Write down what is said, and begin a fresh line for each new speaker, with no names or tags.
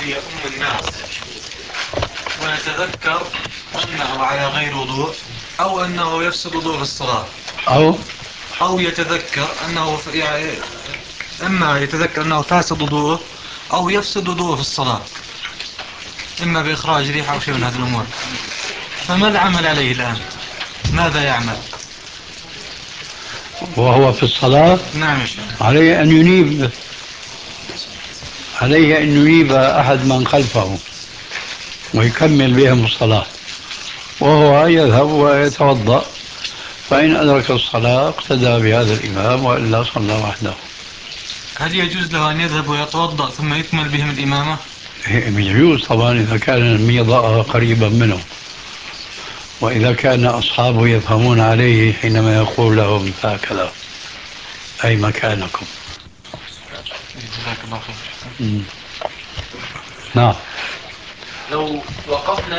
ليؤم الناس ويتذكر أنه على غير وضوء أو أنه يفسد وضوء في الصلاة أو يتذكر أنه يعني إما يتذكر أنه فاسد وضوءه أو يفسد وضوءه في الصلاة، إما بإخراج ريحة أو شيء من هذه الأمور، فما العمل عليه الآن؟ ماذا يعمل؟
وهو في الصلاة
نعم يا شيخ.
عليه أن ينيب، عليه أن ينيب أحد من خلفه ويكمل بهم الصلاة، وهو يذهب ويتوضأ، فإن أدرك الصلاة اقتدى بهذا الإمام وإلا صلى وحده.
هل يجوز له أن يذهب ويتوضأ ثم يكمل بهم الإمامة؟
يجوز طبعا إذا كان الميضاء قريبا منه، وإذا كان أصحابه يفهمون عليه حينما يقول لهم هكذا أي مكانكم.
جزاك الله خير.
نعم.
لو وقفنا